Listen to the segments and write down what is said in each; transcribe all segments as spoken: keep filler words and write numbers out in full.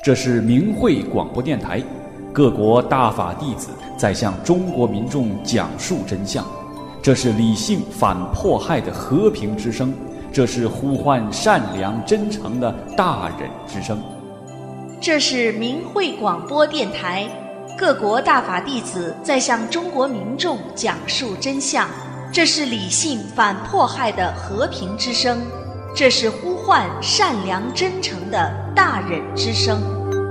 这是明慧广播电台，各国大法弟子在向中国民众讲述真相。这是理性反迫害的和平之声，这是呼唤善良真诚的大忍之声。 这是明慧广播电台，各国大法弟子在向中国民众讲述真相。这是理性反迫害的和平之声，这是呼唤善良真诚的大忍之声。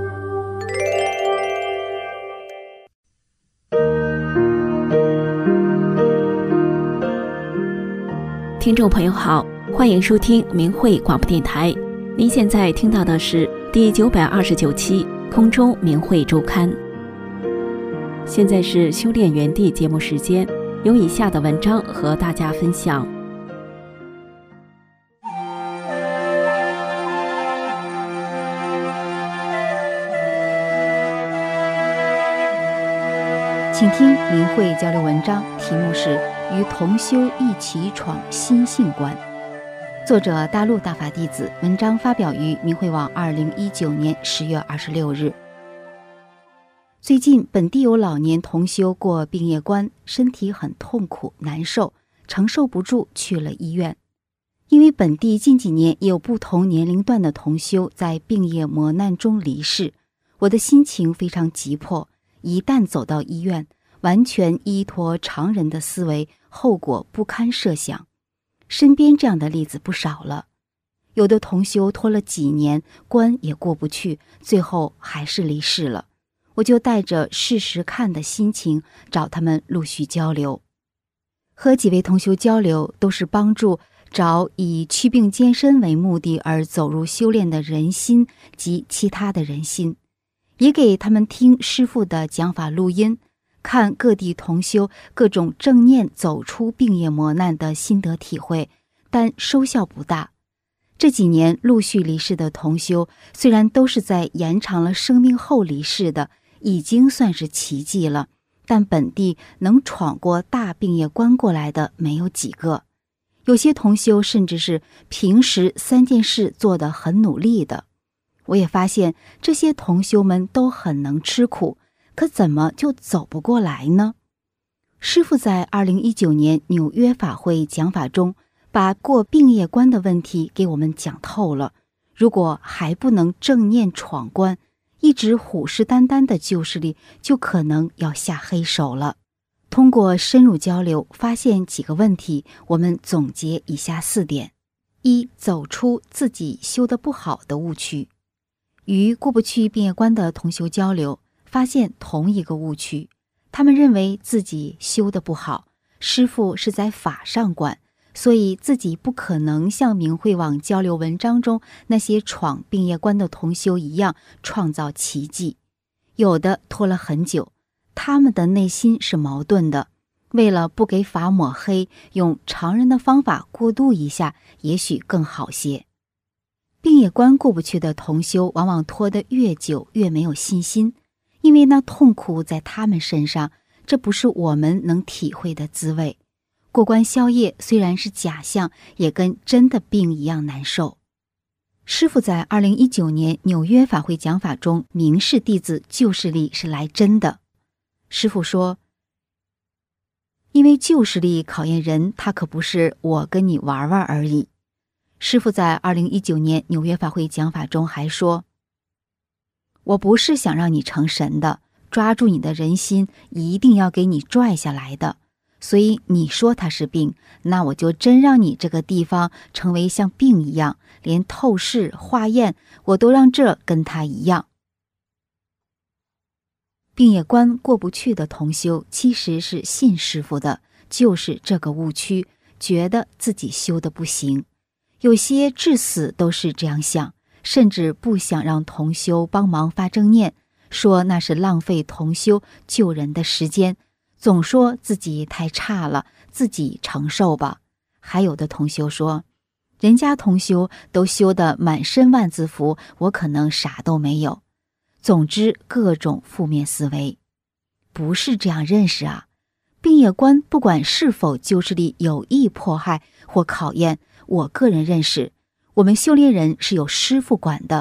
听众朋友好，欢迎收听明慧广播电台。您现在听到的是第九百二十九期空中明慧周刊。现在是修炼园地节目时间，有以下的文章和大家分享。 请听明慧交流文章，题目是与同修一起闯心性关。作者大陆大法弟子，文章发表于明慧网二零一九年十月二十六日。最近本地有老年同修过病业关，身体很痛苦难受，承受不住去了医院。因为本地近几年也有不同年龄段的同修在病业磨难中离世，我的心情非常急迫，一旦走到医院，完全依托常人的思维，后果不堪设想。身边这样的例子不少了，有的同修拖了几年，关也过不去，最后还是离世了。我就带着试试看的心情找他们陆续交流。和几位同修交流，都是帮助找以祛病健身为目的而走入修炼的人心及其他的人心，也给他们听师父的讲法录音，看各地同修各种正念走出病业磨难的心得体会，但收效不大。这几年陆续离世的同修，虽然都是在延长了生命后离世的，已经算是奇迹了，但本地能闯过大病业关过来的没有几个。有些同修甚至是平时三件事做得很努力的。我也发现这些同修们都很能吃苦，可怎么就走不过来呢？师父在二零一九年纽约法会讲法中，把过病业关的问题给我们讲透了。如果还不能正念闯关，一直虎视眈眈的旧势力就可能要下黑手了。通过深入交流，发现几个问题，我们总结以下四点：一、走出自己修得不好的误区。与过不去病业关的同修交流，发现同一个误区，他们认为自己修得不好，师父是在法上管，所以自己不可能像明慧网交流文章中那些闯病业关的同修一样创造奇迹。有的拖了很久，他们的内心是矛盾的，为了不给法抹黑，用常人的方法过渡一下，也许更好些。病业关过不去的同修，往往拖得越久越没有信心，因为那痛苦在他们身上，这不是我们能体会的滋味。过关消业虽然是假象，也跟真的病一样难受。师父在二零一九年纽约法会讲法中明示弟子旧势力是来真的。师父说，因为旧势力考验人，他可不是我跟你玩玩而已。师父在二零一九年纽约法会讲法中还说，我不是想让你成神的，抓住你的人心，一定要给你拽下来的。所以你说它是病，那我就真让你这个地方成为像病一样，连透视化验我都让这跟它一样。病业关过不去的同修，其实是信师父的，就是这个误区，觉得自己修得不行。有些至死都是这样想，甚至不想让同修帮忙发正念，说那是浪费同修救人的时间，总说自己太差了，自己承受吧。还有的同修说，人家同修都修得满身万字符，我可能啥都没有。总之各种负面思维。不是这样认识啊。病业关不管是否旧势力有意迫害或考验，我个人认识，我们修炼人是有师父管的，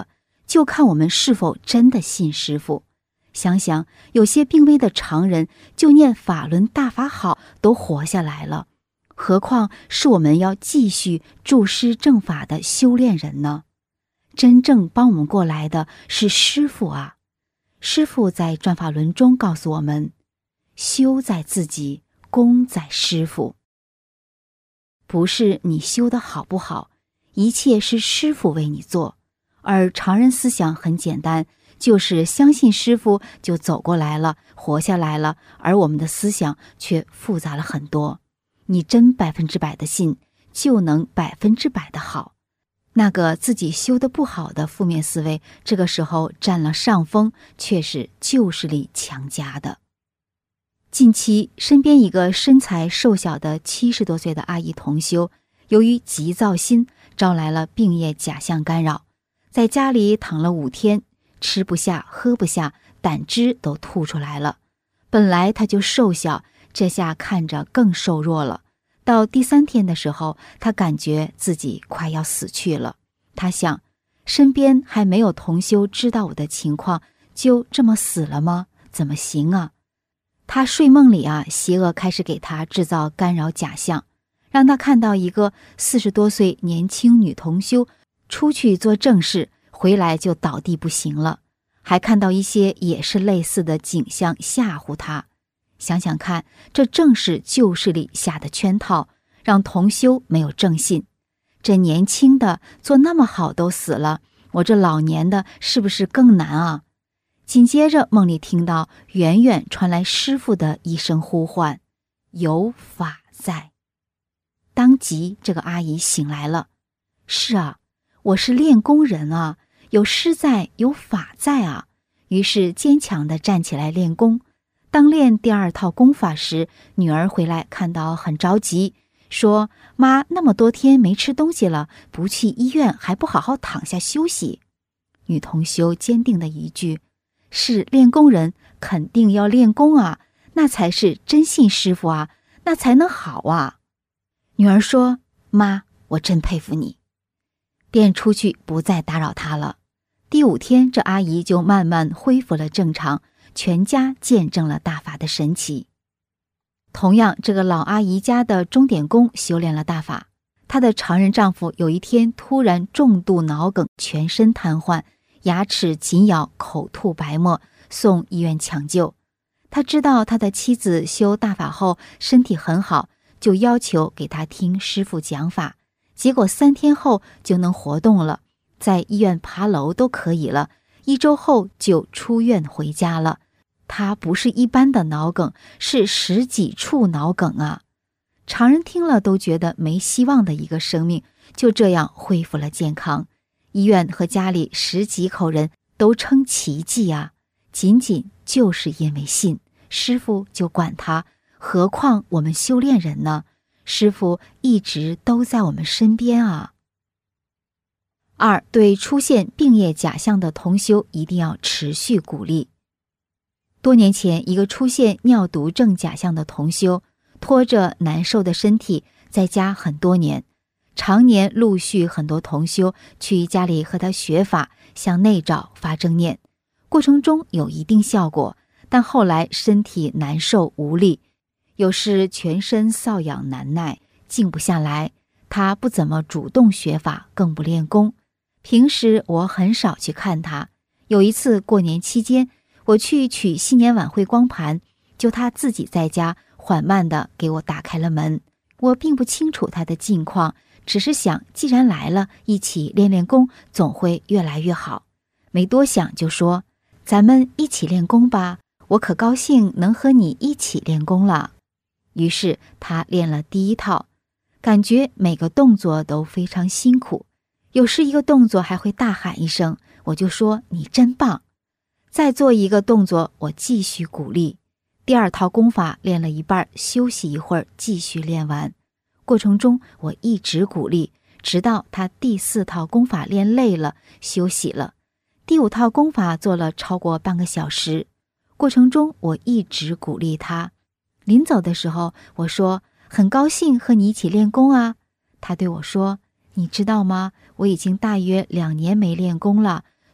就看我们是否真的信师父。想想有些病危的常人，就念法轮大法好都活下来了，何况是我们要继续助师正法的修炼人呢？真正帮我们过来的是师父啊！师父在转法轮中告诉我们，修在自己，功在师父。不是你修得好不好，一切是师父为你做。而常人思想很简单，就是相信师父就走过来了，活下来了，而我们的思想却复杂了很多。你真百分之百的信，就能百分之百的好。那个自己修得不好的负面思维，这个时候占了上风，却是旧势力强加的。近期身边一个身材瘦小的七十多岁的阿姨同修，由于急躁心，招来了病业假象干扰，在家里躺了五天，吃不下喝不下，胆汁都吐出来了。本来她就瘦小，这下看着更瘦弱了。到第三天的时候，她感觉自己快要死去了。她想，身边还没有同修知道我的情况，就这么死了吗？怎么行啊？她睡梦里啊，邪恶开始给她制造干扰假象，让她看到一个四十多岁年轻女同修出去做正事，回来就倒地不行了，还看到一些也是类似的景象吓唬她。想想看，这正是旧势力下的圈套，让同修没有正信。这年轻的做那么好都死了，我这老年的是不是更难啊？紧接着梦里听到远远传来师父的一声呼唤，有法在。当即这个阿姨醒来了。是啊，我是练功人啊，有师在，有法在啊。于是坚强地站起来练功。当练第二套功法时，女儿回来看到很着急，说：妈，那么多天没吃东西了，不去医院还不好好躺下休息。女同修坚定的一句：是练功人，肯定要练功啊，那才是真信师父啊，那才能好啊。女儿说：妈，我真佩服你。便出去不再打扰她了。第五天，这阿姨就慢慢恢复了正常，全家见证了大法的神奇。同样，这个老阿姨家的钟点工修炼了大法，她的常人丈夫有一天突然重度脑梗，全身瘫痪，牙齿紧咬，口吐白沫，送医院抢救。他知道他的妻子修大法后身体很好，就要求给他听师父讲法，结果三天后就能活动了，在医院爬楼都可以了，一周后就出院回家了。他不是一般的脑梗，是十几处脑梗啊！常人听了都觉得没希望的一个生命，就这样恢复了健康。医院和家里十几口人都称奇迹啊！仅仅就是因为信，师父就管他，何况我们修炼人呢？师父一直都在我们身边啊！二，对出现病业假象的同修一定要持续鼓励。多年前，一个出现尿毒症假象的同修，拖着难受的身体在家很多年，常年陆续很多同修去家里和他学法，向内找发正念，过程中有一定效果，但后来身体难受无力，有时全身瘙痒难耐，静不下来。他不怎么主动学法，更不练功。平时我很少去看他。有一次过年期间，我去取新年晚会光盘，就他自己在家缓慢地给我打开了门。我并不清楚他的近况，只是想既然来了，一起练练功，总会越来越好。没多想就说：咱们一起练功吧，我可高兴能和你一起练功了。于是他练了第一套，感觉每个动作都非常辛苦，有时一个动作还会大喊一声，我就说你真棒。再做一个动作，我继续鼓励。第二套功法练了一半，休息一会儿，继续练完。过程中我一直鼓励，直到他第四套功法练累了，休息了。第五套功法做了超过半个小时，过程中我一直鼓励他。临走的时候，我说很高兴和你一起练功啊。他对我说：你知道吗？我已经大约两年没练功了，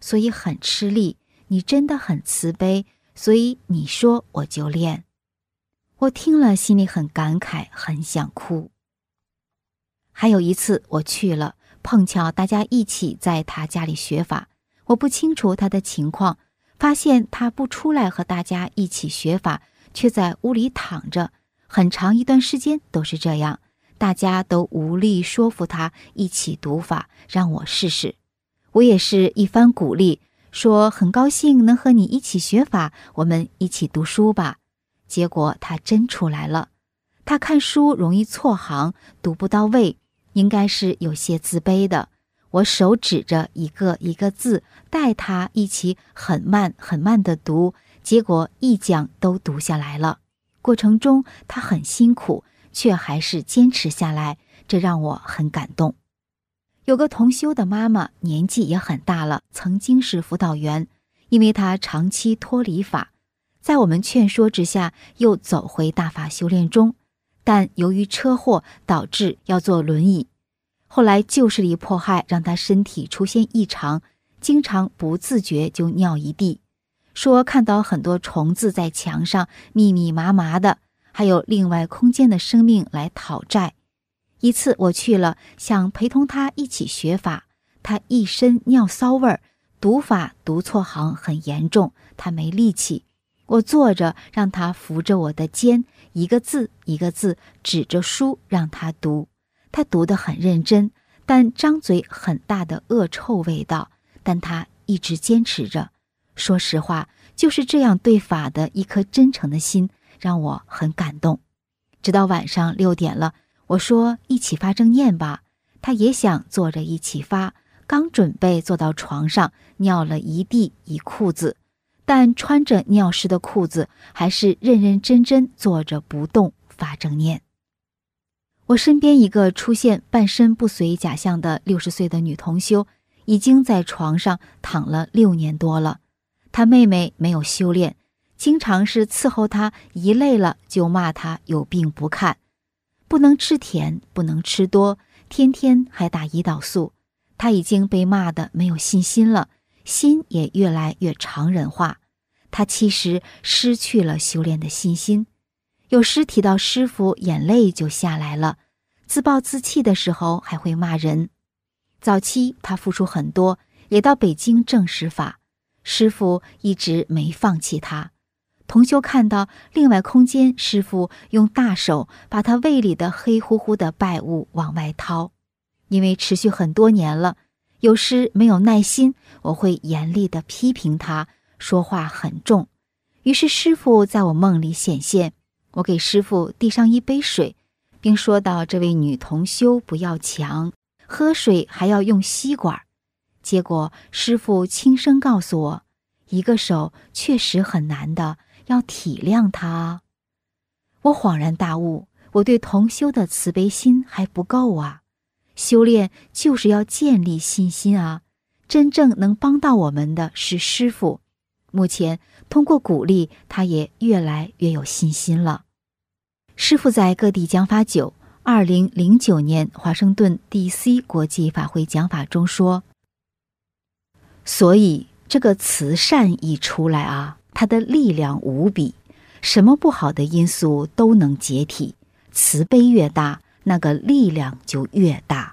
所以很吃力，你真的很慈悲，所以你说我就练。我听了心里很感慨，很想哭。还有一次我去了，碰巧大家一起在他家里学法，我不清楚他的情况，发现他不出来和大家一起学法，却在屋里躺着，很长一段时间都是这样，大家都无力说服他一起读法，让我试试。我也是一番鼓励，说很高兴能和你一起学法，我们一起读书吧。结果他真出来了，他看书容易错行，读不到位，应该是有些自卑的。我手指着一个一个字，带他一起很慢很慢地读，结果一讲都读下来了。过程中他很辛苦，却还是坚持下来，这让我很感动。有个同修的妈妈年纪也很大了，曾经是辅导员，因为她长期脱离法，在我们劝说之下又走回大法修炼中，但由于车祸导致要坐轮椅，后来旧势力迫害让她身体出现异常，经常不自觉就尿一地，说看到很多虫子在墙上密密麻麻的，还有另外空间的生命来讨债。一次我去了，想陪同他一起学法，他一身尿骚味儿，读法读错行很严重，他没力气。我坐着让他扶着我的肩，一个字一个字指着书让他读，他读得很认真，但张嘴很大的恶臭味道，但他一直坚持着。说实话，就是这样对法的一颗真诚的心让我很感动。直到晚上六点了，我说一起发正念吧，他也想坐着一起发，刚准备坐到床上，尿了一地一裤子，但穿着尿湿的裤子还是认认真真坐着不动发正念。我身边一个出现半身不遂假象的六十岁的女同修，已经在床上躺了六年多了。她妹妹没有修炼，经常是伺候她，一累了就骂她有病不看，不能吃甜，不能吃多，天天还打胰岛素。她已经被骂得没有信心了，心也越来越常人化。她其实失去了修炼的信心，有时提到师父，眼泪就下来了，自暴自弃的时候还会骂人。早期她付出很多，也到北京证实法，师父一直没放弃她。同修看到另外空间，师父用大手把他胃里的黑乎乎的败物往外掏。因为持续很多年了，有时没有耐心，我会严厉地批评他，说话很重。于是师父在我梦里显现，我给师父递上一杯水，并说道：这位女同修不要强，喝水还要用吸管。结果师父轻声告诉我，一个手确实很难的，要体谅他。我恍然大悟，我对同修的慈悲心还不够啊！修炼就是要建立信心啊！真正能帮到我们的是师父。目前通过鼓励，他也越来越有信心了。师父在各地讲法久，二零零九年华盛顿 D C 国际法会讲法中说，所以这个慈善一出来啊，它的力量无比，什么不好的因素都能解体，慈悲越大，那个力量就越大。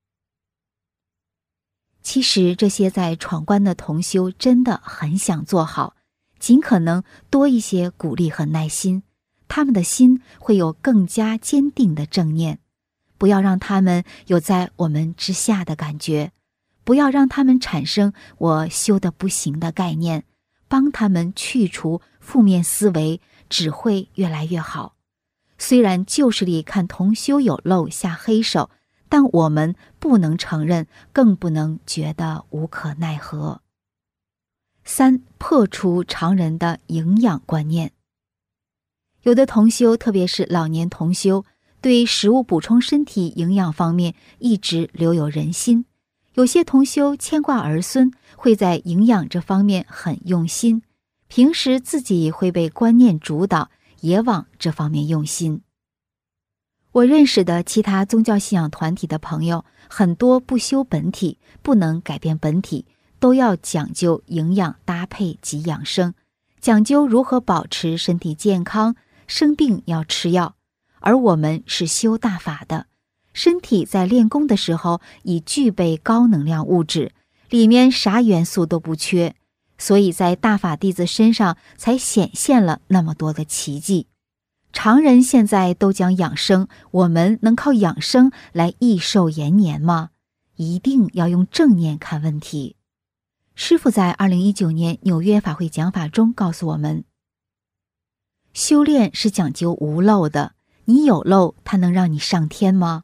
其实这些在闯关的同修真的很想做好，尽可能多一些鼓励和耐心，他们的心会有更加坚定的正念。不要让他们有在我们之下的感觉，不要让他们产生我修得不行的概念，帮他们去除负面思维，只会越来越好。虽然旧势力看同修有漏下黑手，但我们不能承认，更不能觉得无可奈何。三、破除常人的营养观念。有的同修，特别是老年同修，对食物补充身体营养方面一直留有人心。有些同修牵挂儿孙，会在营养这方面很用心，平时自己会被观念主导，也往这方面用心。我认识的其他宗教信仰团体的朋友，很多不修本体，不能改变本体， 都要讲究营养搭配及养生，讲究如何保持身体健康，生病要吃药。而我们是修大法的，身体在练功的时候已具备高能量物质，里面啥元素都不缺，所以在大法弟子身上才显现了那么多的奇迹。常人现在都讲养生，我们能靠养生来益寿延年吗？一定要用正念看问题。师父在二零一九年纽约法会讲法中告诉我们，修炼是讲究无漏的，你有漏，它能让你上天吗？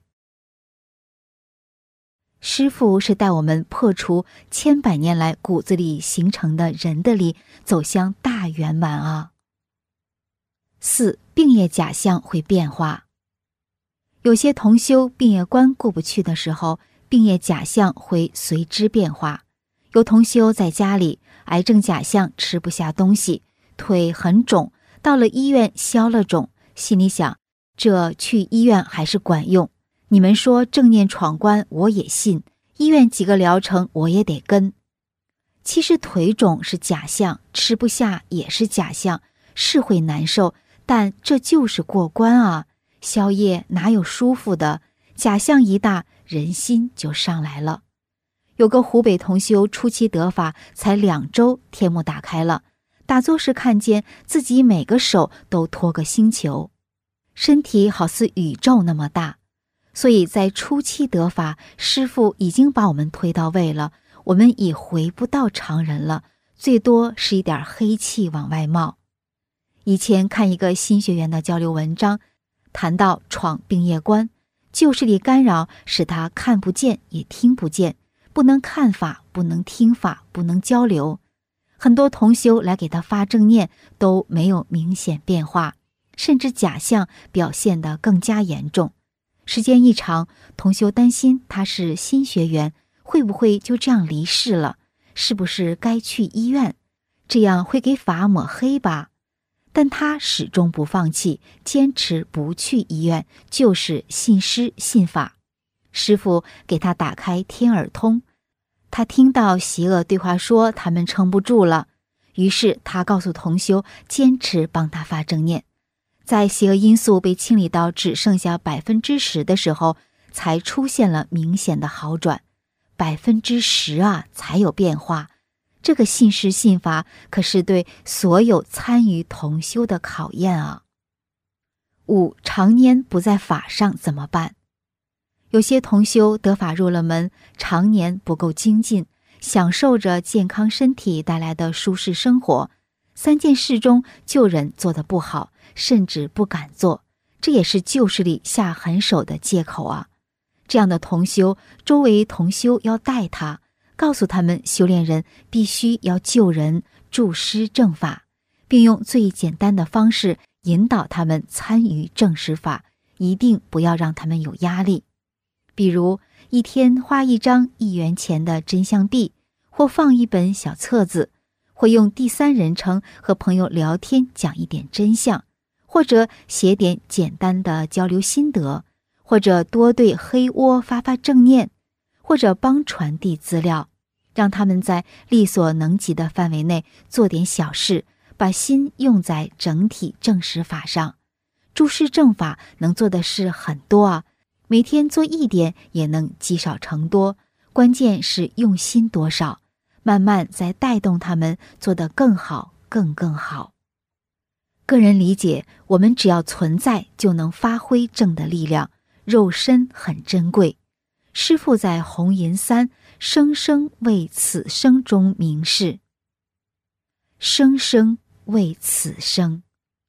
师父是带我们破除千百年来骨子里形成的人的力，走向大圆满啊。四、病业假象会变化。有些同修病业关过不去的时候，病业假象会随之变化。有同修在家里，癌症假象吃不下东西，腿很肿，到了医院消了肿，心里想，这去医院还是管用。你们说正念闯关我也信，医院几个疗程我也得跟。其实腿肿是假象，吃不下也是假象，是会难受，但这就是过关啊。宵夜哪有舒服的，假象一大，人心就上来了。有个湖北同修初期得法，才两周，天目打开了，打坐时看见自己每个手都托个星球，身体好似宇宙那么大。所以在初期得法，师父已经把我们推到位了，我们已回不到常人了，最多是一点黑气往外冒。以前看一个新学员的交流文章，谈到闯病业关，旧势力干扰使他看不见也听不见，不能看法，不能听法，不能交流。很多同修来给他发正念都没有明显变化，甚至假象表现得更加严重。时间一长，同修担心他是新学员，会不会就这样离世了？是不是该去医院？这样会给法抹黑吧？但他始终不放弃，坚持不去医院，就是信师信法。师父给他打开天耳通，他听到邪恶对话说他们撑不住了，于是他告诉同修坚持帮他发正念。在邪恶因素被清理到只剩下百分之十的时候，才出现了明显的好转。百分之十啊，才有变化。这个信师信法可是对所有参与同修的考验啊。五、常年不在法上怎么办？有些同修得法入了门，常年不够精进，享受着健康身体带来的舒适生活，三件事中救人做得不好，甚至不敢做，这也是旧势力下狠手的借口啊。这样的同修，周围同修要带他，告诉他们修炼人必须要救人，助师正法，并用最简单的方式引导他们参与正实法，一定不要让他们有压力。比如一天花一张一元钱的真相币，或放一本小册子，或用第三人称和朋友聊天讲一点真相，或者写点简单的交流心得，或者多对黑窝发发正念，或者帮传递资料，让他们在力所能及的范围内做点小事，把心用在整体正实法上。诸师正法能做的事很多啊，每天做一点也能积少成多，关键是用心多少，慢慢再带动他们做得更好更更好。个人理解，我们只要存在就能发挥正的力量，肉身很珍贵。师父在红银三生生为此生中明示，生生为此生。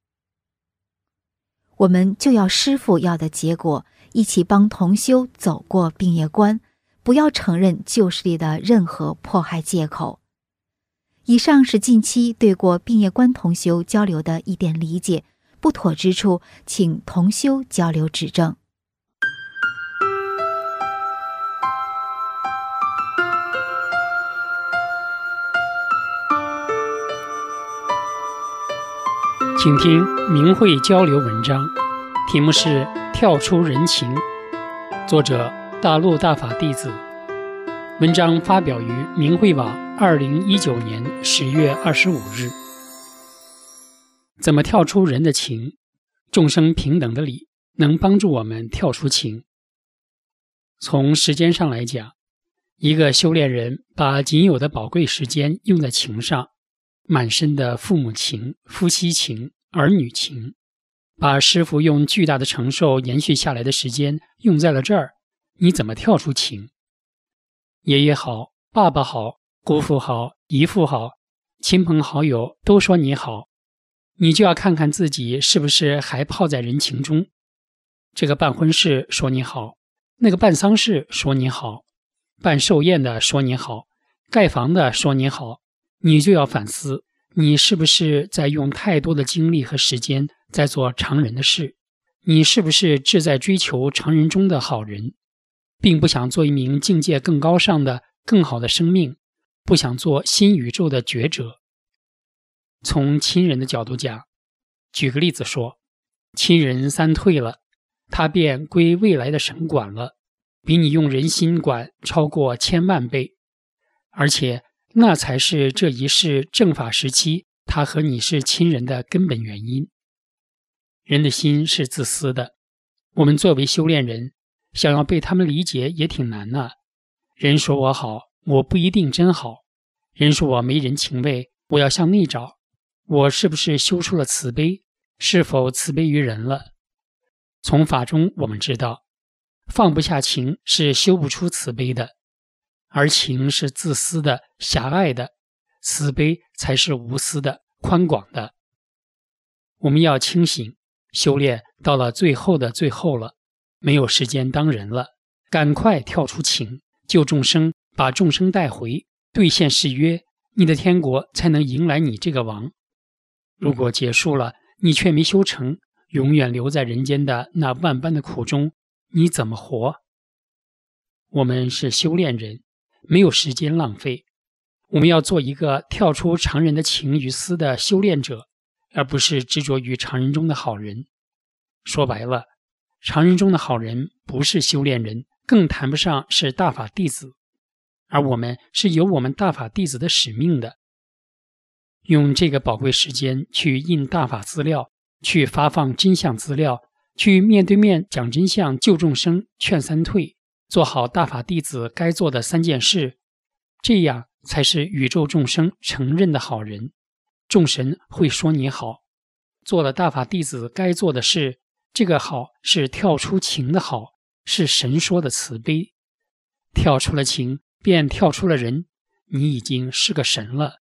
我们就要师父要的结果，一起帮同修走过病业关，不要承认旧势力的任何迫害借口。以上是近期对过病业关同修交流的一点理解，不妥之处请同修交流指正。 请听明慧交流文章，题目是跳出人情，作者大陆大法弟子，文章发表于明慧网二零一九年十月二十五日。怎么跳出人的情？众生平等的理能帮助我们跳出情。从时间上来讲，一个修炼人把仅有的宝贵时间用在情上，满身的父母情、夫妻情、儿女情，把师父用巨大的承受延续下来的时间用在了这儿，你怎么跳出情？爷爷好，爸爸好，姑父好，姨父好，亲朋好友都说你好，你就要看看自己是不是还泡在人情中。这个办婚事说你好，那个办丧事说你好，办寿宴的说你好，盖房的说你好，你就要反思，你是不是在用太多的精力和时间在做常人的事？你是不是志在追求常人中的好人，并不想做一名境界更高尚的更好的生命，不想做新宇宙的觉者？从亲人的角度讲，举个例子说，亲人三退了，他便归未来的神管了，比你用人心管超过千万倍，而且那才是这一世正法时期他和你是亲人的根本原因。人的心是自私的，我们作为修炼人，想要被他们理解也挺难的。人说我好，我不一定真好；人说我没人情味，我要向内找，我是不是修出了慈悲？是否慈悲于人了？从法中我们知道，放不下情是修不出慈悲的，而情是自私的、狭隘的，慈悲才是无私的、宽广的。我们要清醒，修炼到了最后的最后了，没有时间当人了，赶快跳出情，救众生，把众生带回，兑现誓约，你的天国才能迎来你这个王。如果结束了，你却没修成，永远留在人间的那万般的苦中，你怎么活？我们是修炼人，没有时间浪费，我们要做一个跳出常人的情与思的修炼者，而不是执着于常人中的好人。说白了，常人中的好人不是修炼人，更谈不上是大法弟子，而我们是有我们大法弟子的使命的。用这个宝贵时间去印大法资料，去发放真相资料，去面对面讲真相，救众生，劝三退，做好大法弟子该做的三件事，这样才是宇宙众生承认的好人。众神会说你好，做了大法弟子该做的事，这个好是跳出情的好，是神说的慈悲。跳出了情，便跳出了人，你已经是个神了。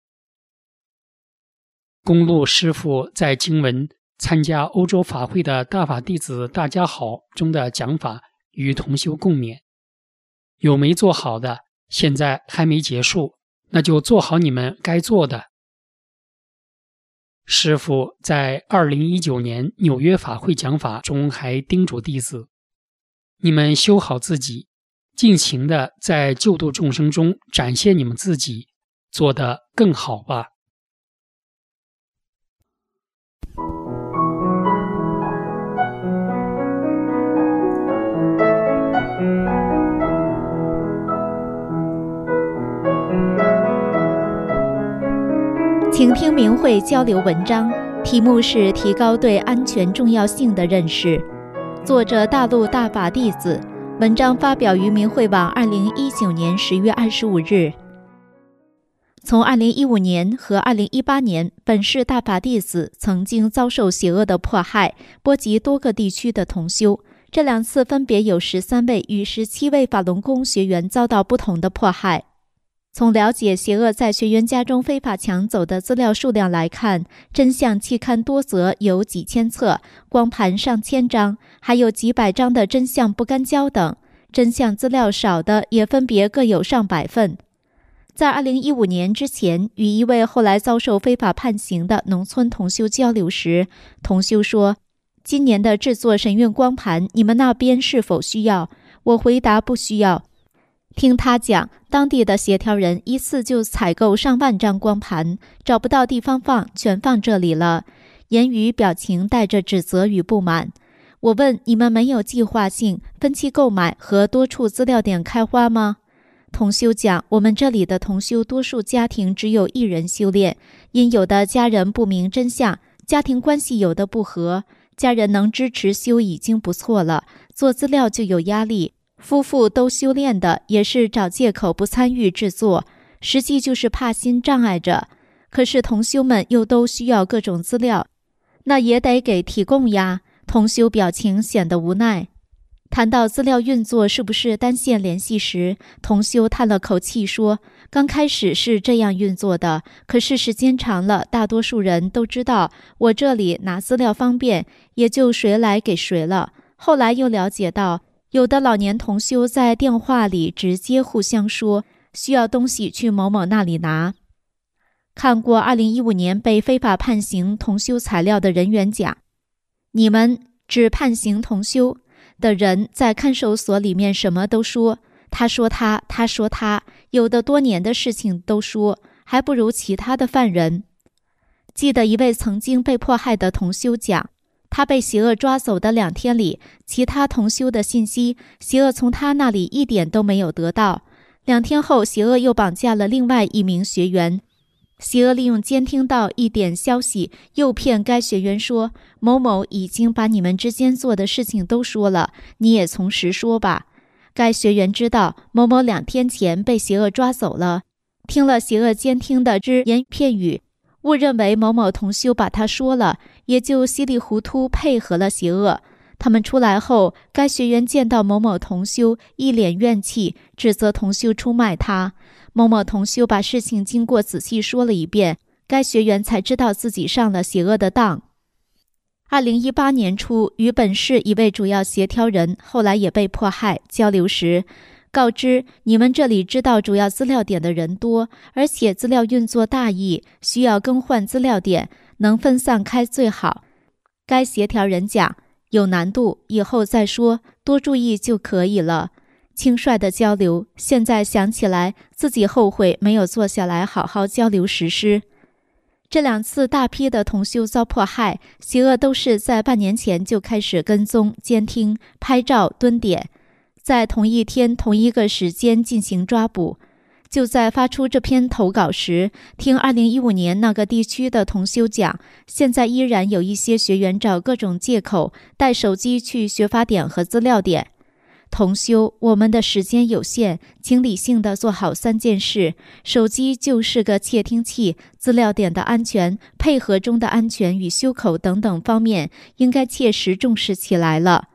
公路师父在经文参加欧洲法会的大法弟子大家好中的讲法与同修共勉，有没做好的，现在还没结束，那就做好你们该做的。师父在二零一九年纽约法会讲法中还叮嘱弟子，你们修好自己，尽情的在救度众生中展现你们自己，做得更好吧。 请听明慧交流文章，题目是提高对安全重要性的认识，作者大陆大法弟子，文章发表于明慧网二零一九年十月二十五日。从二零一五年和二零一八年，本市大法弟子曾经遭受邪恶的迫害，波及多个地区的同修。这两次分别有十三位与十七位法轮功学员遭到不同的迫害。从了解邪恶在学员家中非法抢走的资料数量来看，真相期刊多则有几千册，光盘上千张，还有几百张的真相不干胶等，真相资料少的也分别各有上百份。在二零一五年之前，与一位后来遭受非法判刑的农村同修交流时，同修说，今年的制作神韵光盘，你们那边是否需要？我回答不需要。听他讲，当地的协调人一次就采购上万张光盘，找不到地方放，全放这里了。言语表情带着指责与不满。我问，你们没有计划性分期购买和多处资料点开花吗？ 同修讲，我们这里的同修多数家庭只有一人修炼，因有的家人不明真相，家庭关系有的不和，家人能支持修已经不错了，做资料就有压力。夫妇都修炼的也是找借口不参与制作，实际就是怕心障碍着。可是同修们又都需要各种资料，那也得给提供呀。同修表情显得无奈。谈到资料运作是不是单线联系时，同修叹了口气说，刚开始是这样运作的，可是时间长了，大多数人都知道我这里拿资料方便，也就谁来给谁了。后来又了解到，有的老年同修在电话里直接互相说，需要东西去某某那里拿。看过二零一五年被非法判刑同修材料的人员讲，你们只判刑同修的人在看守所里面什么都说，他说他，他说他，有的多年的事情都说，还不如其他的犯人。记得一位曾经被迫害的同修讲，他被邪恶抓走的两天里，其他同修的信息，邪恶从他那里一点都没有得到。两天后，邪恶又绑架了另外一名学员，邪恶利用监听到一点消息，诱骗该学员说，某某已经把你们之间做的事情都说了，你也从实说吧。该学员知道某某两天前被邪恶抓走了，听了邪恶监听的只言片语，误认为某某同修把他说了，也就稀里糊涂配合了邪恶。他们出来后，该学员见到某某同修一脸怨气，指责同修出卖他。某某同修把事情经过仔细说了一遍，该学员才知道自己上了邪恶的当。二零一八年初，与本市一位主要协调人后来也被迫害，交流时告知，你们这里知道主要资料点的人多，而且资料运作大意，需要更换资料点，能分散开最好。该协调人讲，有难度，以后再说，多注意就可以了。轻率的交流，现在想起来自己后悔没有坐下来好好交流实施。这两次大批的同修遭迫害，邪恶都是在半年前就开始跟踪、监听、拍照、蹲点，在同一天同一个时间进行抓捕。就在发出这篇投稿时，听二零一五年那个地区的同修讲，现在依然有一些学员找各种借口带手机去学法点和资料点。同修，我们的时间有限，请理性的做好三件事。手机就是个窃听器，资料点的安全、配合中的安全与修口等等方面，应该切实重视起来了。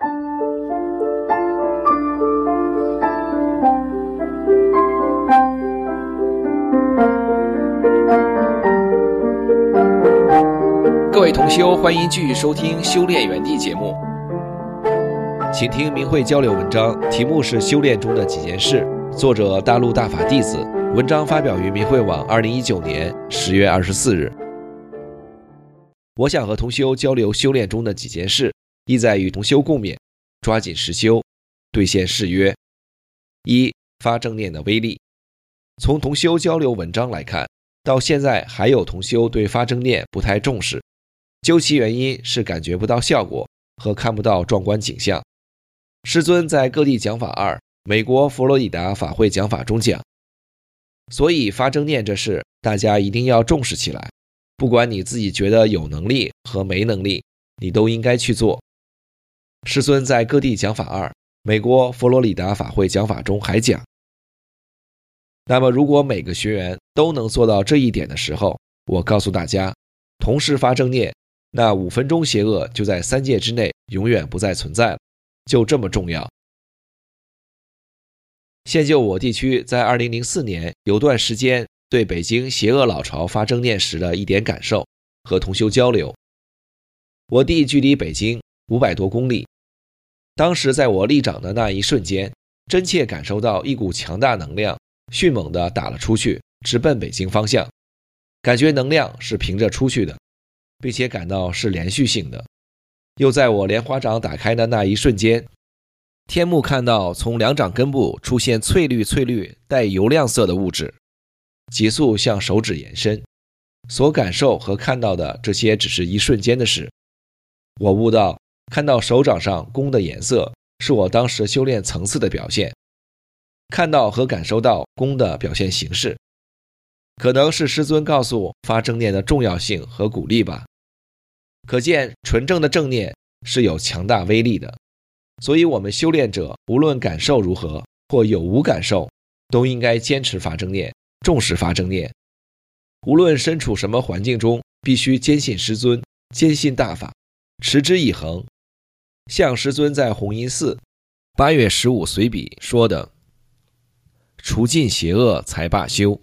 各位同修，欢迎继续收听修炼园地节目。请听明慧交流文章，题目是修炼中的几件事，作者大陆大法弟子，文章发表于明慧网二零一九年十月二十四日。我想和同修交流修炼中的几件事，意在与同修共勉，抓紧实修，兑现誓约。一、发正念的威力。从同修交流文章来看，到现在还有同修对发正念不太重视，究其原因是感觉不到效果和看不到壮观景象。师尊在各地讲法二美国佛罗里达法会讲法中讲，所以发正念这事大家一定要重视起来，不管你自己觉得有能力和没能力，你都应该去做。师尊在各地讲法二美国佛罗里达法会讲法中还讲，那么如果每个学员都能做到这一点的时候，我告诉大家，同时发正念，那五分钟邪恶就在三界之内永远不再存在了，就这么重要。现就我地区在二零零四年有段时间对北京邪恶老巢发正念时的一点感受和同修交流。我地距离北京五百多公里，当时在我立掌的那一瞬间，真切感受到一股强大能量迅猛地打了出去，直奔北京方向，感觉能量是凭着出去的，并且感到是连续性的。又在我莲花掌打开的那一瞬间，天目看到从两掌根部出现翠绿翠绿带油亮色的物质，急速向手指延伸。所感受和看到的这些只是一瞬间的事。我悟到，看到手掌上弓的颜色是我当时修炼层次的表现。 看到和感受到功的表现形式。可能是师尊告诉我发正念的重要性和鼓励吧。可见纯正的正念是有强大威力的，所以我们修炼者无论感受如何或有无感受，都应该坚持发正念，重视发正念。无论身处什么环境中，必须坚信师尊，坚信大法，持之以恒。像师尊在弘音寺八月十五随笔说的，除尽邪恶才罢休。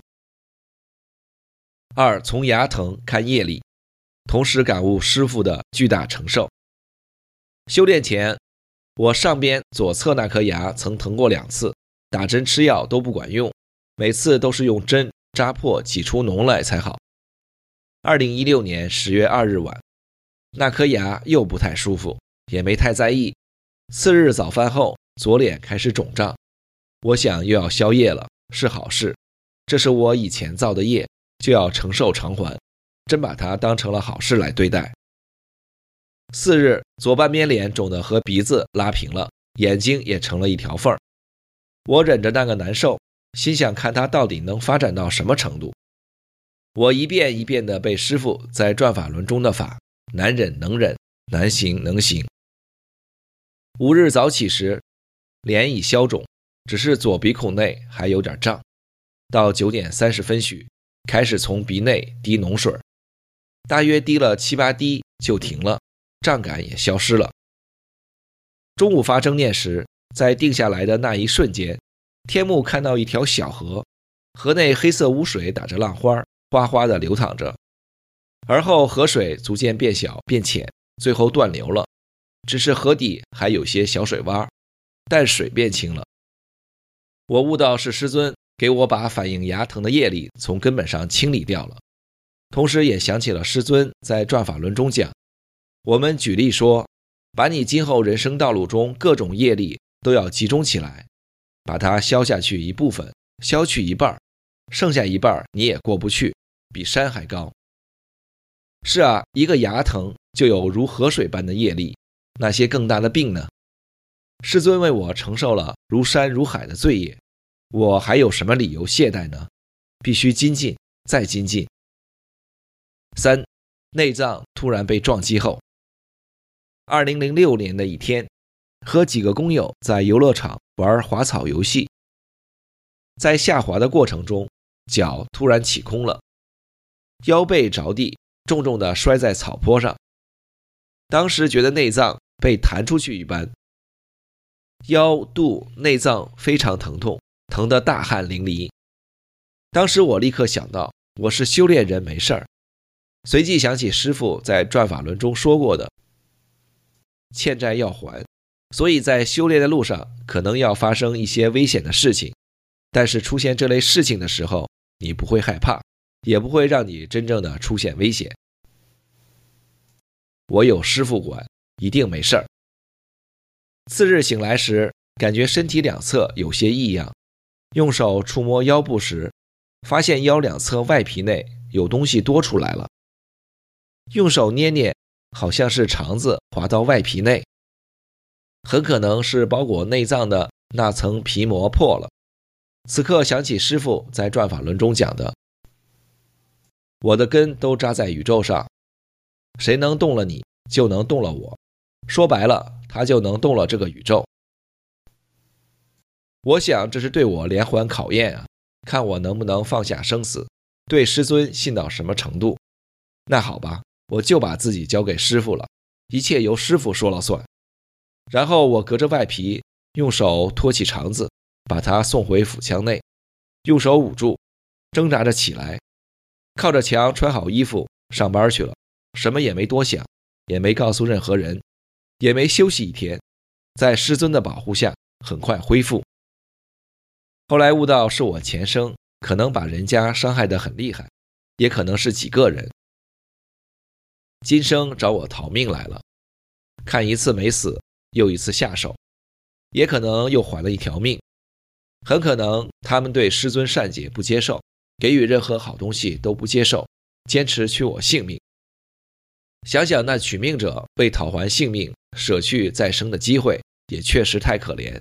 二，从牙疼看业力，同时感悟师父的巨大承受。修炼前，我上边左侧那颗牙曾疼过两次，打针吃药都不管用，每次都是用针扎破挤出脓来才好。二零一六年十月二日晚，那颗牙又不太舒服，也没太在意。次日早饭后，左脸开始肿胀，我想又要消业了，是好事，这是我以前造的业，就要承受偿还，真把它当成了好事来对待。次日，左半边脸肿得和鼻子拉平了，眼睛也成了一条缝儿。我忍着那个难受，心想看它到底能发展到什么程度。我一遍一遍地背师父在转法轮中的法，难忍能忍，难行能行。五日早起时，脸已消肿，只是左鼻孔内还有点胀。到九点三十分许，开始从鼻内滴脓水，大约滴了七八滴就停了，胀感也消失了。中午发正念时，在定下来的那一瞬间，天目看到一条小河，河内黑色污水打着浪花，哗哗地流淌着。而后河水逐渐变小变浅，最后断流了，只是河底还有些小水洼，但水变清了。我悟到是师尊给我把反映牙疼的业力从根本上清理掉了，同时也想起了师尊在转法轮中讲，我们举例说，把你今后人生道路中各种业力都要集中起来，把它消下去一部分，消去一半，剩下一半你也过不去，比山还高。是啊，一个牙疼就有如河水般的业力，那些更大的病呢？师尊为我承受了如山如海的罪业，我还有什么理由懈怠呢？必须精进，再精进。三，内脏突然被撞击后。二零零六年的一天，和几个工友在游乐场玩滑草游戏，在下滑的过程中，脚突然起空了，腰背着地，重重地摔在草坡上。当时觉得内脏被弹出去一般，腰肚内脏非常疼痛，疼得大汗淋漓。当时我立刻想到，我是修炼人没事儿。随即想起师父在转法轮中说过的，欠债要还，所以在修炼的路上可能要发生一些危险的事情，但是出现这类事情的时候，你不会害怕，也不会让你真正的出现危险。我有师父管，一定没事儿。次日醒来时，感觉身体两侧有些异样，用手触摸腰部时，发现腰两侧外皮内有东西多出来了。用手捏捏，好像是肠子滑到外皮内，很可能是包裹内脏的那层皮膜破了。此刻想起师父在转法轮中讲的，我的根都扎在宇宙上，谁能动了你，就能动了我，说白了，他就能动了这个宇宙。我想这是对我连环考验啊，看我能不能放下生死，对师尊信到什么程度。那好吧，我就把自己交给师父了，一切由师父说了算。然后我隔着外皮，用手托起肠子，把它送回腹腔内，用手捂住，挣扎着起来，靠着墙穿好衣服上班去了，什么也没多想，也没告诉任何人，也没休息一天，在师尊的保护下很快恢复。后来悟到是我前生可能把人家伤害得很厉害，也可能是几个人，今生找我逃命来了，看一次没死，又一次下手，也可能又还了一条命，很可能他们对师尊善解不接受，给予任何好东西都不接受，坚持取我性命。想想那取命者为讨还性命舍去再生的机会，也确实太可怜，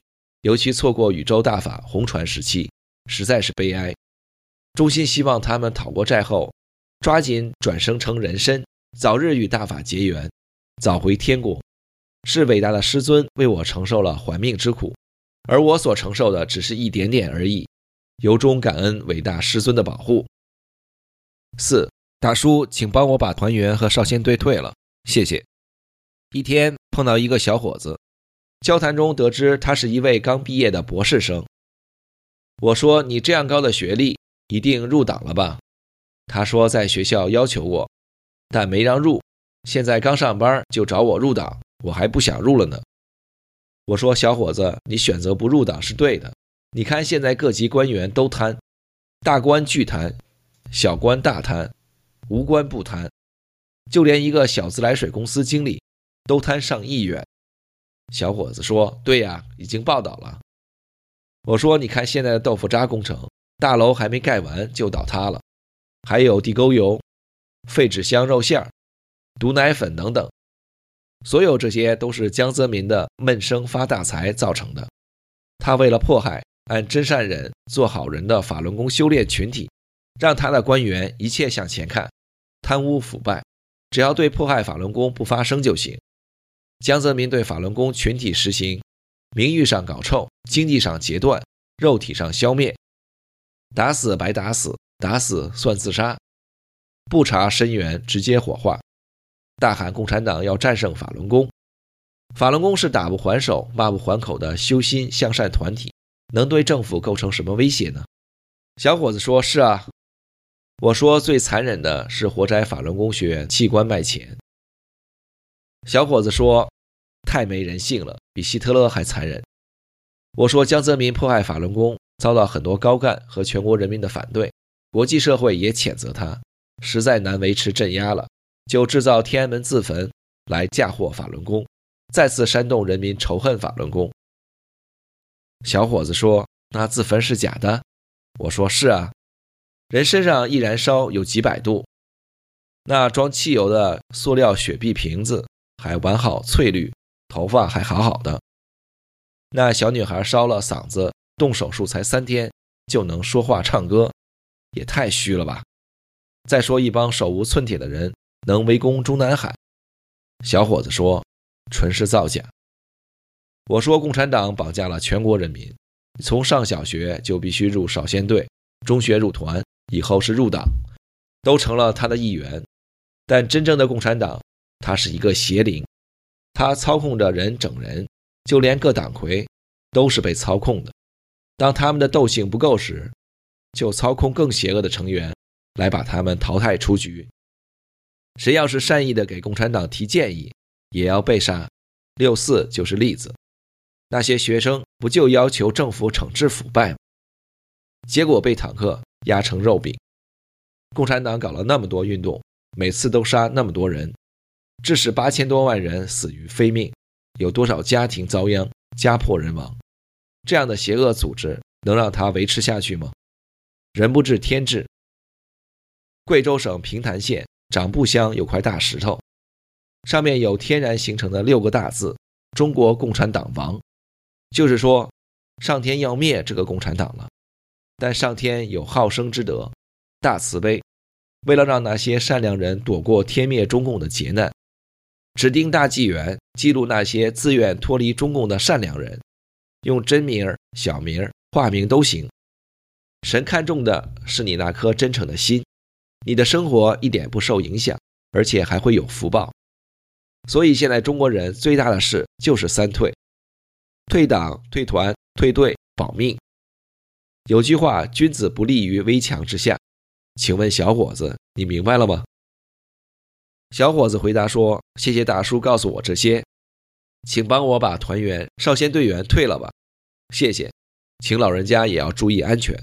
尤其错过宇宙大法红传时期，实在是悲哀。衷心希望他们讨过债后，抓紧转生成人身，早日与大法结缘，早回天国。是伟大的师尊为我承受了还命之苦，而我所承受的只是一点点而已，由衷感恩伟大师尊的保护。四，大叔，请帮我把团员和少先队退了，谢谢。一天碰到一个小伙子，交谈中得知他是一位刚毕业的博士生。我说，你这样高的学历，一定入党了吧？他说在学校要求过，但没让入，现在刚上班就找我入党，我还不想入了呢。我说，小伙子，你选择不入党是对的，你看现在各级官员都贪，大官巨贪，小官大贪，无官不贪，就连一个小自来水公司经理都贪上亿元。小伙子说，对呀，已经报道了。我说，你看现在的豆腐渣工程，大楼还没盖完就倒塌了，还有地沟油、废纸箱肉馅、毒奶粉等等，所有这些都是江泽民的闷声发大财造成的。他为了迫害按真善忍做好人的法轮功修炼群体，让他的官员一切向前看，贪污腐败只要对迫害法轮功不发声就行。江泽民对法轮功群体实行名誉上搞臭，经济上截断，肉体上消灭，打死白打死，打死算自杀，不查深源直接火化，大喊共产党要战胜法轮功。法轮功是打不还手骂不还口的修心向善团体，能对政府构成什么威胁呢？小伙子说，是啊。我说，最残忍的是活摘法轮功学员器官卖钱。小伙子说，太没人性了，比希特勒还残忍。我说，江泽民迫害法轮功遭到很多高干和全国人民的反对，国际社会也谴责他，实在难维持镇压了，就制造天安门自焚来嫁祸法轮功，再次煽动人民仇恨法轮功。小伙子说，那自焚是假的？我说，是啊，人身上一燃烧有几百度，那装汽油的塑料雪碧瓶子还完好翠绿，头发还好好的。那小女孩烧了嗓子，动手术才三天就能说话唱歌，也太虚了吧。再说一帮手无寸铁的人能围攻中南海。小伙子说，纯是造假。我说，共产党绑架了全国人民，从上小学就必须入少先队，中学入团，以后是入党，都成了他的一员。但真正的共产党，他是一个邪灵，他操控着人整人，就连各党魁都是被操控的。当他们的斗性不够时，就操控更邪恶的成员来把他们淘汰出局。谁要是善意的给共产党提建议，也要被杀。六四就是例子，那些学生不就要求政府惩治腐败吗？结果被坦克压成肉饼。共产党搞了那么多运动，每次都杀那么多人，致使八千多万人死于非命，有多少家庭遭殃，家破人亡。这样的邪恶组织能让它维持下去吗？人不治天治。贵州省平潭县长布乡有块大石头，上面有天然形成的六个大字，中国共产党亡。就是说，上天要灭这个共产党了。但上天有好生之德，大慈悲，为了让那些善良人躲过天灭中共的劫难，指定大纪元记录那些自愿脱离中共的善良人，用真名、小名、化名都行。神看重的是你那颗真诚的心，你的生活一点不受影响，而且还会有福报。所以现在中国人最大的事就是三退：退党、退团、退队，保命。有句话，君子不立于危墙之下。请问小伙子，你明白了吗？小伙子回答说，谢谢大叔告诉我这些，请帮我把团员、少先队员退了吧，谢谢，请老人家也要注意安全。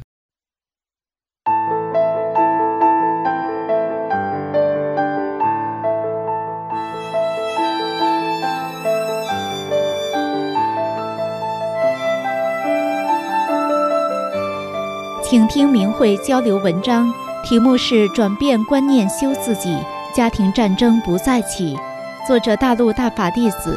请听明慧交流文章，题目是转变观念修自己，家庭战争不再起。作者大陆大法弟子，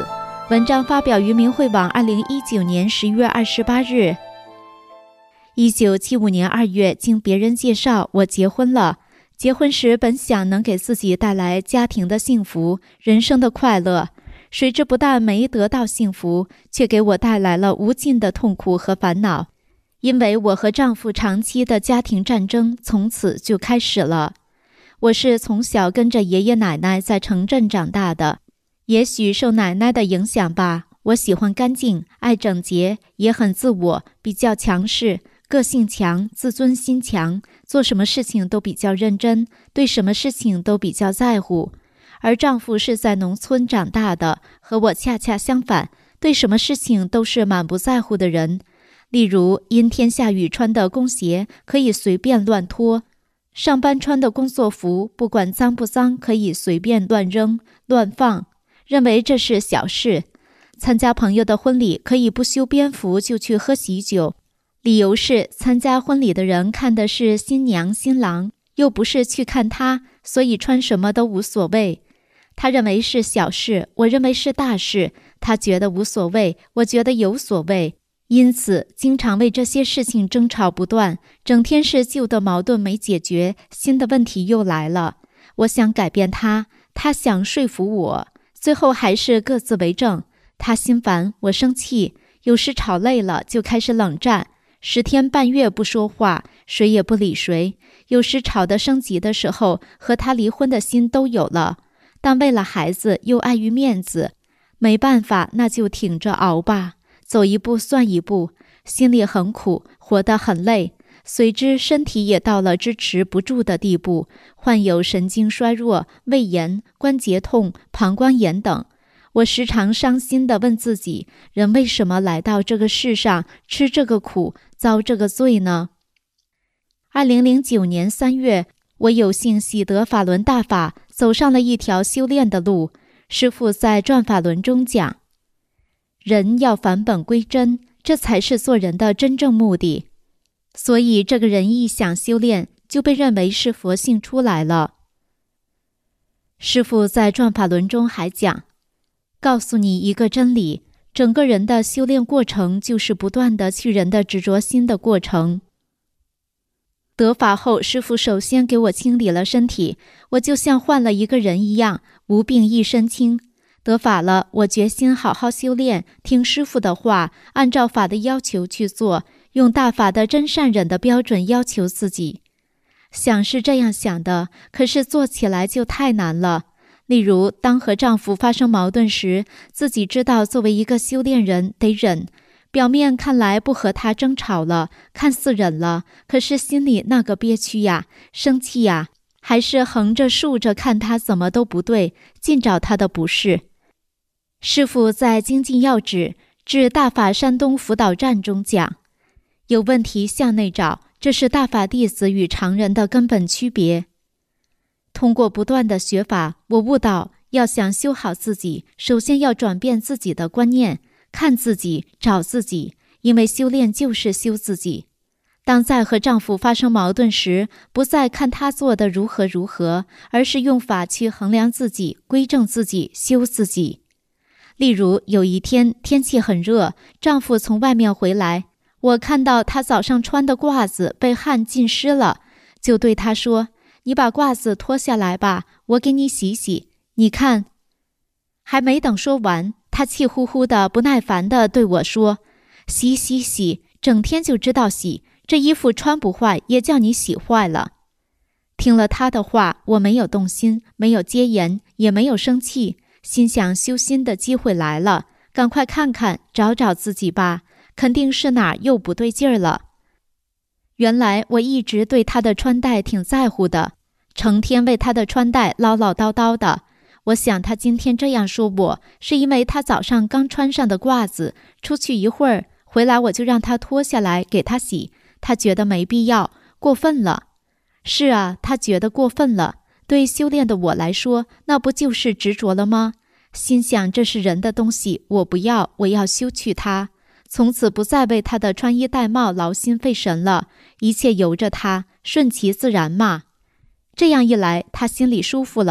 文章发表于明慧网二零一九年十月二十八日。一九七五年二月，经别人介绍，我结婚了。结婚时本想能给自己带来家庭的幸福，人生的快乐，谁知不但没得到幸福，却给我带来了无尽的痛苦和烦恼。因为我和丈夫长期的家庭战争从此就开始了。我是从小跟着爷爷奶奶在城镇长大的，也许受奶奶的影响吧，我喜欢干净，爱整洁，也很自我，比较强势，个性强，自尊心强，做什么事情都比较认真，对什么事情都比较在乎。而丈夫是在农村长大的，和我恰恰相反，对什么事情都是满不在乎的人。例如阴天下雨穿的工鞋可以随便乱脱，上班穿的工作服不管脏不脏可以随便乱扔乱放，认为这是小事。参加朋友的婚礼可以不修边幅就去喝喜酒，理由是参加婚礼的人看的是新娘新郎，又不是去看他，所以穿什么都无所谓。他认为是小事，我认为是大事，他觉得无所谓，我觉得有所谓，因此经常为这些事情争吵不断，整天是旧的矛盾没解决，新的问题又来了。我想改变他，他想说服我，最后还是各自为政。他心烦，我生气，有时吵累了就开始冷战，十天半月不说话，谁也不理谁。有时吵得升级的时候，和他离婚的心都有了，但为了孩子又碍于面子，没办法，那就挺着熬吧，走一步算一步，心里很苦，活得很累，随之身体也到了支持不住的地步，患有神经衰弱、胃炎、关节痛、膀胱炎等。我时常伤心地问自己，人为什么来到这个世上，吃这个苦，遭这个罪呢？二零零九年三月，我有幸喜得法轮大法，走上了一条修炼的路。师父在转法轮中讲，人要返本归真，这才是做人的真正目的。所以这个人一想修炼，就被认为是佛性出来了。师父在转法轮中还讲，告诉你一个真理，整个人的修炼过程就是不断的去人的执着心的过程。得法后，师父首先给我清理了身体，我就像换了一个人一样，无病一身轻。得法了，我决心好好修炼，听师父的话，按照法的要求去做，用大法的真善忍的标准要求自己。想是这样想的，可是做起来就太难了。例如当和丈夫发生矛盾时，自己知道作为一个修炼人得忍，表面看来不和他争吵了，看似忍了，可是心里那个憋屈呀，生气呀，还是横着竖着看他怎么都不对，尽找他的不是。师父在精进要旨至大法山东辅导站中讲，有问题向内找，这是大法弟子与常人的根本区别。通过不断的学法，我悟到要想修好自己，首先要转变自己的观念，看自己，找自己，因为修炼就是修自己。当在和丈夫发生矛盾时，不再看他做的如何如何，而是用法去衡量自己，归正自己，修自己。例如有一天天气很热，丈夫从外面回来，我看到他早上穿的褂子被汗浸湿了，就对他说，你把褂子脱下来吧，我给你洗洗，你看。还没等说完，他气呼呼的不耐烦地对我说，洗洗洗，整天就知道洗，这衣服穿不坏也叫你洗坏了。听了他的话，我没有动心，没有接言，也没有生气，心想修心的机会来了，赶快看看找找自己吧，肯定是哪儿又不对劲儿了。原来我一直对他的穿戴挺在乎的，成天为他的穿戴唠唠叨叨的。我想他今天这样说我，是因为他早上刚穿上的褂子，出去一会儿，回来我就让他脱下来给他洗，他觉得没必要，过分了。是啊，他觉得过分了。对修炼的我来说，那不就是执着了吗？心想这是人的东西，我不要，我要修去它。从此不再为他的穿衣戴帽劳心费神了，一切由着他，顺其自然嘛。这样一来，他心里舒服了，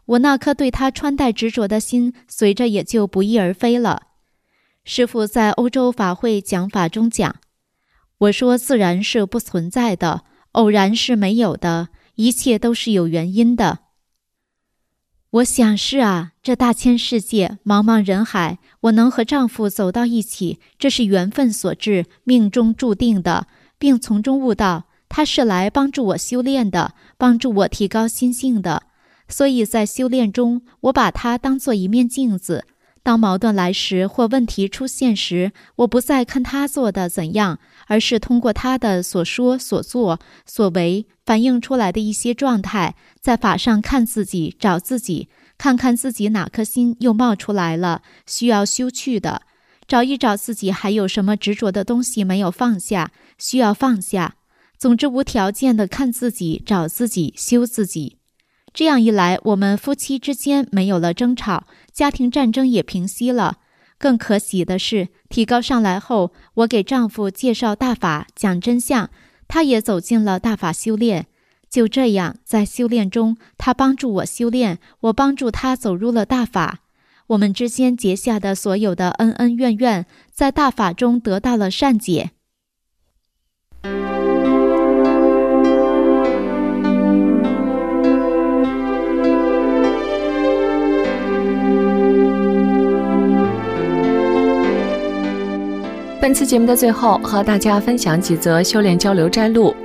我那颗对他穿戴执着的心随着也就不翼而飞了。师父在欧洲法会讲法中讲，我说自然是不存在的，偶然是没有的，一切都是有原因的。我想是啊，这大千世界，茫茫人海，我能和丈夫走到一起，这是缘分所致，命中注定的，并从中悟到，他是来帮助我修炼的，帮助我提高心性的。所以在修炼中，我把它当作一面镜子。当矛盾来时或问题出现时，我不再看他做的怎样，而是通过他的所说、所做、所为反映出来的一些状态，在法上看自己，找自己，看看自己哪颗心又冒出来了，需要修去的，找一找自己还有什么执着的东西没有放下，需要放下。总之无条件的看自己，找自己，修自己。这样一来，我们夫妻之间没有了争吵，家庭战争也平息了。更可喜的是，提高上来后，我给丈夫介绍大法，讲真相，他也走进了大法修炼。就这样，在修炼中，他帮助我修炼，我帮助他走入了大法。我们之间结下的所有的恩恩怨怨，在大法中得到了善解。 本次节目的最后，和大家分享几则修炼交流摘录。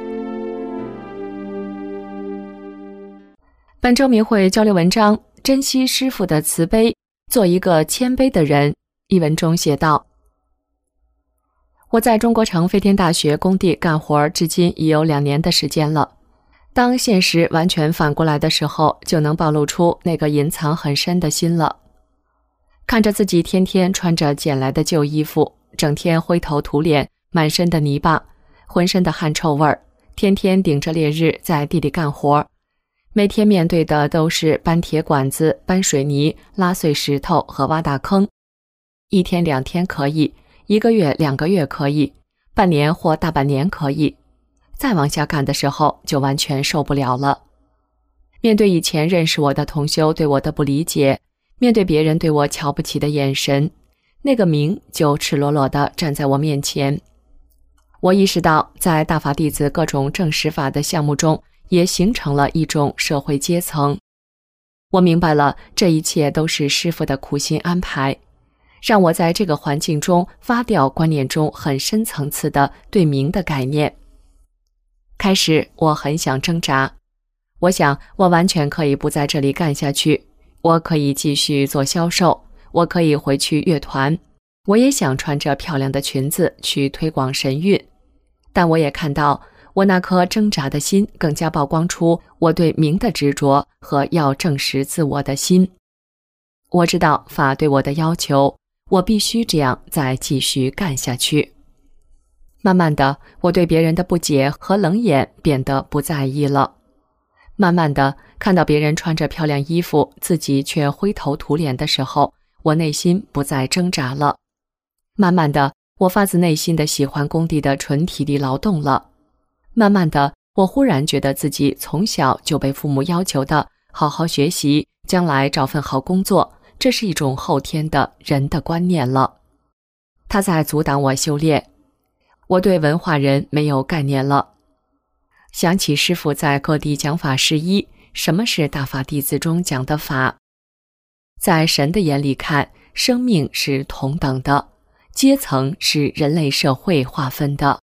本周明慧交流文章：珍惜师父的慈悲，做一个谦卑的人。一文中写道：我在中国城飞天大学工地干活，至今已有两年的时间了。当现实完全反过来的时候，就能暴露出那个隐藏很深的心了。看着自己天天穿着捡来的旧衣服，整天灰头土脸，满身的泥巴，浑身的汗臭味儿，天天顶着烈日在地里干活，每天面对的都是搬铁管子、搬水泥、拉碎石头和挖大坑。一天两天可以，一个月两个月可以，半年或大半年可以，再往下干的时候就完全受不了了。面对以前认识我的同修对我的不理解，面对别人对我瞧不起的眼神，那个名就赤裸裸地站在我面前。我意识到，在大法弟子各种证实法的项目中，也形成了一种社会阶层。我明白了，这一切都是师父的苦心安排，让我在这个环境中发掉观念中很深层次的对名的概念。开始我很想挣扎，我想我完全可以不在这里干下去，我可以继续做销售，我可以回去乐团，我也想穿着漂亮的裙子去推广神韵。但我也看到，我那颗挣扎的心更加曝光出我对名的执着和要证实自我的心。我知道法对我的要求，我必须这样再继续干下去。慢慢的，我对别人的不解和冷眼变得不在意了。慢慢的，看到别人穿着漂亮衣服，自己却灰头土脸的时候，我内心不再挣扎了。慢慢的，我发自内心的喜欢工地的纯体力劳动了。慢慢的，我忽然觉得自己从小就被父母要求的好好学习，将来找份好工作，这是一种后天的人的观念了。它在阻挡我修炼。我对文化人没有概念了。想起师父在各地讲法释一，什么是大法弟子中讲的法？在神的眼里看，生命是同等的，阶层是人类社会划分的。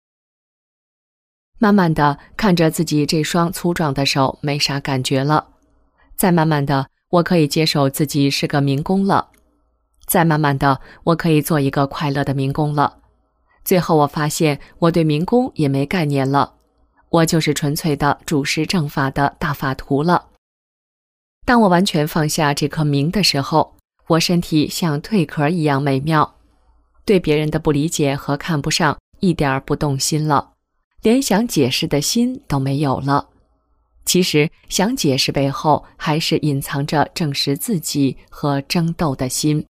慢慢的，看着自己这双粗壮的手没啥感觉了。再慢慢的，我可以接受自己是个民工了。再慢慢的，我可以做一个快乐的民工了。最后我发现，我对民工也没概念了，我就是纯粹的主持正法的大法徒了。当我完全放下这颗名的时候，我身体像蜕壳一样美妙，对别人的不理解和看不上一点不动心了，连想解释的心都没有了。其实想解释背后还是隐藏着证实自己和争斗的心。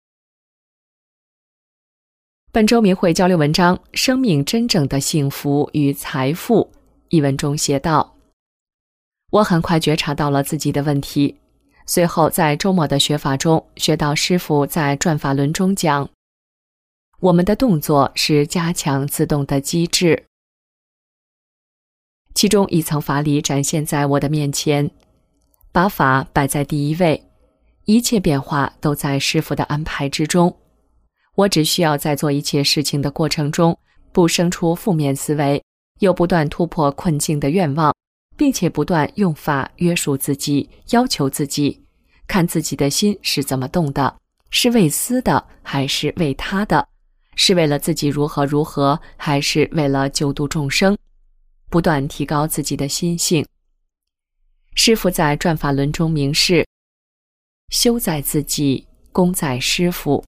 本周明慧交流文章：生命真正的幸福与财富。一文中写道：我很快觉察到了自己的问题， 随后在周末的学法中学到师父在转法轮中讲，我们的动作是加强自动的机制。其中一层法理展现在我的面前，把法摆在第一位，一切变化都在师父的安排之中。我只需要在做一切事情的过程中，不生出负面思维，又不断突破困境的愿望，并且不断用法约束自己，要求自己，看自己的心是怎么动的，是为私的还是为他的，是为了自己如何如何，还是为了救度众生，不断提高自己的心性。师父在转法轮中明示，修在自己，功在师父。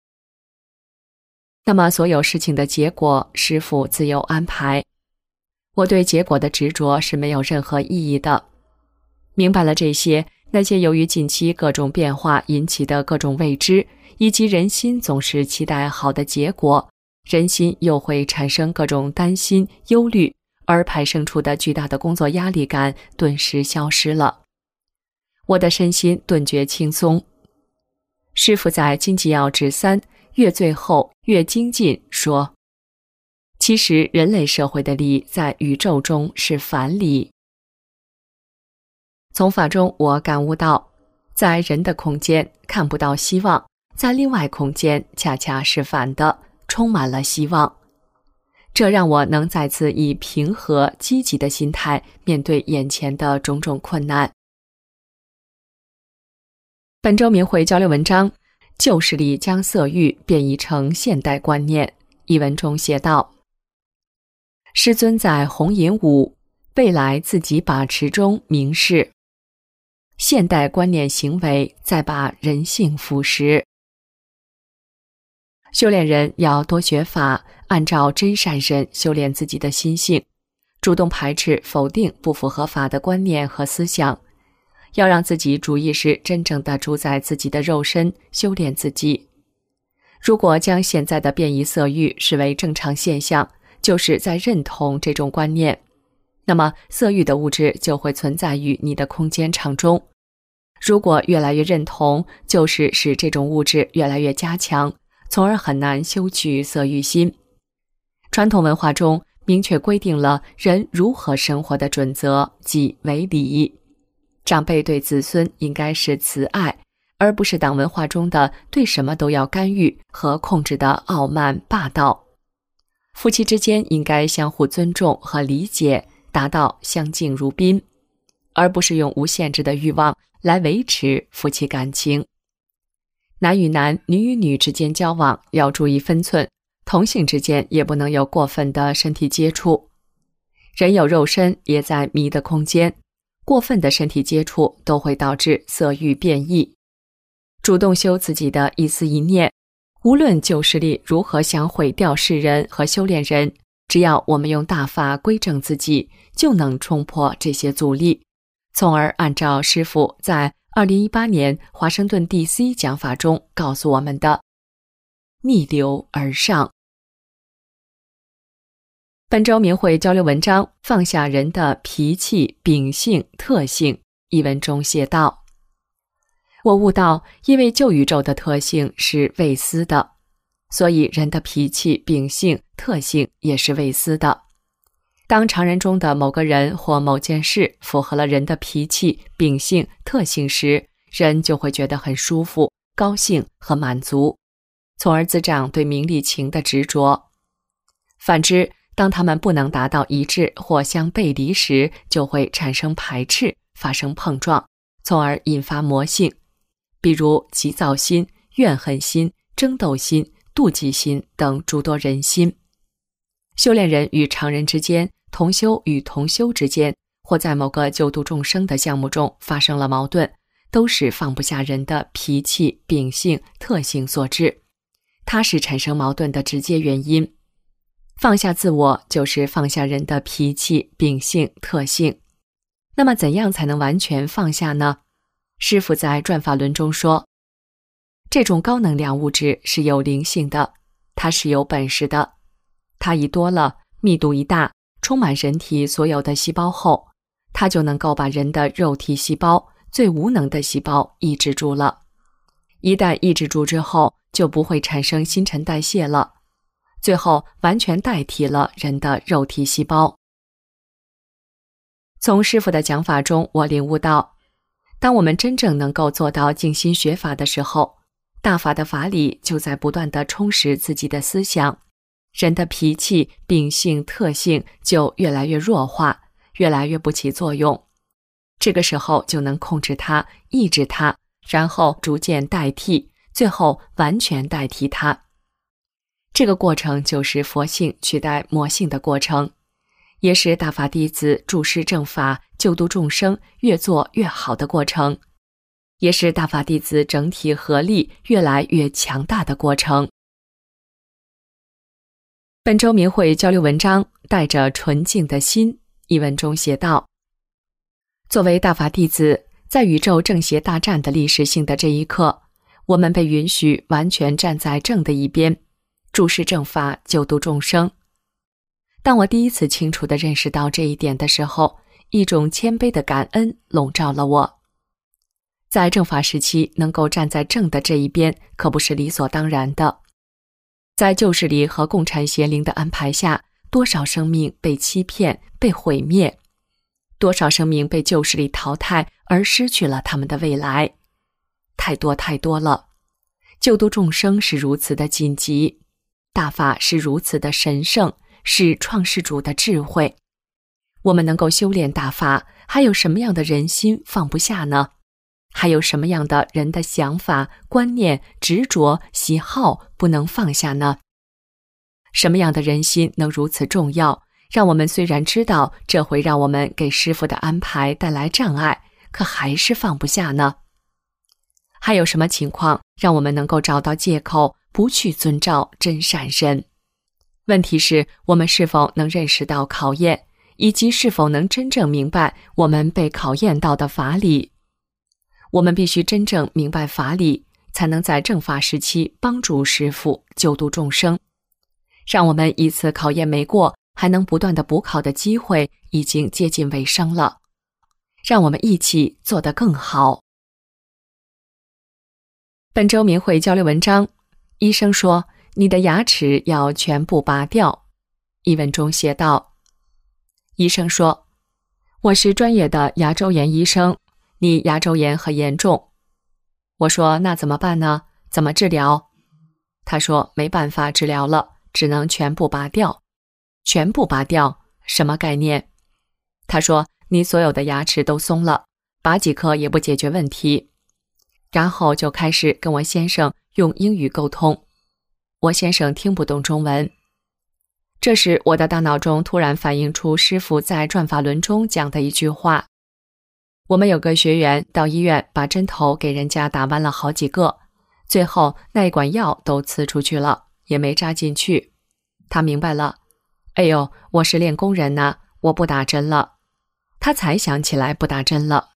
那么所有事情的结果，师父自有安排。我对结果的执着是没有任何意义的。明白了这些，那些由于近期各种变化引起的各种未知，以及人心总是期待好的结果，人心又会产生各种担心、忧虑，而派生出的巨大的工作压力感顿时消失了。我的身心顿觉轻松。师父在经济要旨三越最后越精进说，其实人类社会的理在宇宙中是反理。从法中我感悟到，在人的空间看不到希望，在另外空间恰恰是反的，充满了希望。这让我能再次以平和积极的心态面对眼前的种种困难。本周明慧交流文章，旧势力将色欲变异成现代观念。一文中写道，师尊在红银五未来自己把持中明示，现代观念行为再把人性腐蚀。修炼人要多学法，按照真善忍修炼自己的心性，主动排斥否定不符合法的观念和思想，要让自己主意识真正的主宰自己的肉身，修炼自己。如果将现在的变异色欲视为正常现象，就是在认同这种观念，那么色欲的物质就会存在于你的空间场中。如果越来越认同，就是使这种物质越来越加强，从而很难修取色欲心。传统文化中明确规定了人如何生活的准则，即为礼。长辈对子孙应该是慈爱，而不是党文化中的对什么都要干预和控制的傲慢霸道。夫妻之间应该相互尊重和理解，达到相敬如宾，而不是用无限制的欲望来维持夫妻感情。男与男、女与女之间交往要注意分寸，同性之间也不能有过分的身体接触。人有肉身，也在迷的空间，过分的身体接触都会导致色欲变异。主动修自己的一思一念，无论旧势力如何想毁掉世人和修炼人，只要我们用大法归正自己，就能冲破这些阻力，从而按照师父在二零一八年华盛顿 D C 讲法中告诉我们的，逆流而上。本周明慧交流文章，放下人的脾气、秉性、特性。一文中写道，我悟到，因为旧宇宙的特性是为私的，所以人的脾气、秉性、特性也是为私的。当常人中的某个人或某件事符合了人的脾气、秉性、特性时，人就会觉得很舒服、高兴和满足，从而滋长对名利情的执着。反之，当他们不能达到一致或相背离时，就会产生排斥，发生碰撞，从而引发魔性，比如急躁心、怨恨心、争斗心、妒忌心等诸多人心。修炼人与常人之间，同修与同修之间，或在某个救度众生的项目中发生了矛盾，都是放不下人的脾气、秉性、特性所致，它是产生矛盾的直接原因。放下自我，就是放下人的脾气、秉性、特性。那么怎样才能完全放下呢？师父在转法轮中说，这种高能量物质是有灵性的，它是有本事的，它一多了，密度一大，充满人体所有的细胞后，它就能够把人的肉体细胞最无能的细胞抑制住了。一旦抑制住之后，就不会产生新陈代谢了，最后完全代替了人的肉体细胞。从师父的讲法中，我领悟到，当我们真正能够做到静心学法的时候，大法的法理就在不断地充实自己的思想，人的脾气、秉性、特性就越来越弱化，越来越不起作用。这个时候就能控制它，抑制它，然后逐渐代替，最后完全代替它。这个过程就是佛性取代魔性的过程，也是大法弟子注释正法、救度众生越做越好的过程，也是大法弟子整体合力越来越强大的过程。本周明慧交流文章带着纯净的心，一文中写道：作为大法弟子，在宇宙正邪大战的历史性的这一刻，我们被允许完全站在正的一边，注释正法，救度众生。当我第一次清楚地认识到这一点的时候，一种谦卑的感恩笼罩了我。在正法时期能够站在正的这一边，可不是理所当然的。在旧势力和共产邪灵的安排下，多少生命被欺骗、被毁灭，多少生命被旧势力淘汰而失去了他们的未来，太多太多了。救度众生是如此的紧急，大法是如此的神圣，是创世主的智慧。我们能够修炼大法，还有什么样的人心放不下呢？还有什么样的人的想法、观念、执着、喜好不能放下呢？什么样的人心能如此重要，让我们虽然知道这会让我们给师父的安排带来障碍，可还是放不下呢？还有什么情况让我们能够找到借口，不去遵照真善人？问题是，我们是否能认识到考验，以及是否能真正明白我们被考验到的法理？我们必须真正明白法理，才能在正法时期帮助师父救度众生。让我们一次考验没过，还能不断的补考的机会已经接近尾声了。让我们一起做得更好。本周明慧交流文章，医生说你的牙齿要全部拔掉。一文中写道：医生说，我是专业的牙周炎医生，你牙周炎很严重。我说，那怎么办呢？怎么治疗？他说，没办法治疗了，只能全部拔掉。全部拔掉？什么概念？他说，你所有的牙齿都松了，拔几颗也不解决问题。然后就开始跟我先生用英语沟通，我先生听不懂中文。这时我的大脑中突然反映出师父在转法轮中讲的一句话。我们有个学员到医院把针头给人家打弯了好几个，最后那一管药都呲出去了，也没扎进去。他明白了，哎呦，我是练功人呐，我不打针了。他才想起来不打针了。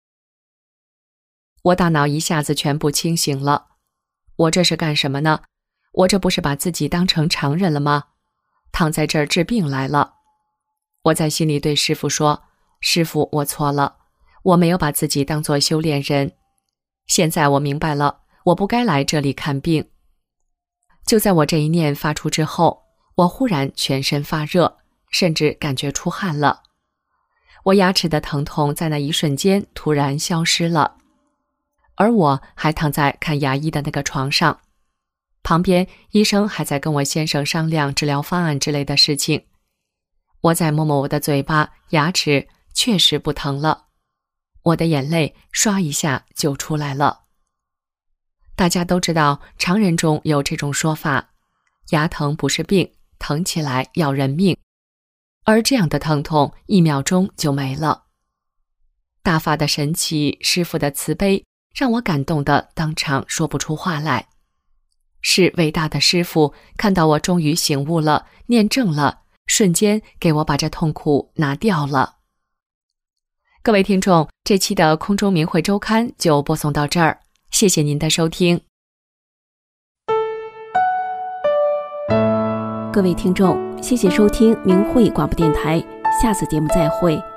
我大脑一下子全部清醒了。我这是干什么呢？我这不是把自己当成常人了吗？躺在这儿治病来了。我在心里对师父说，师父，我错了，我没有把自己当作修炼人。现在我明白了，我不该来这里看病。就在我这一念发出之后，我忽然全身发热，甚至感觉出汗了。我牙齿的疼痛在那一瞬间突然消失了。而我还躺在看牙医的那个床上，旁边医生还在跟我先生商量治疗方案之类的事情。我再摸摸我的嘴巴，牙齿确实不疼了。我的眼泪刷一下就出来了。大家都知道，常人中有这种说法，牙疼不是病，疼起来要人命。而这样的疼痛一秒钟就没了。大法的神奇，师父的慈悲，让我感动得当场说不出话来。是伟大的师父看到我终于醒悟了，念正了，瞬间给我把这痛苦拿掉了。各位听众，这期的空中明慧周刊就播送到这儿，谢谢您的收听。 各位听众，谢谢收听明慧广播电台，下次节目再会。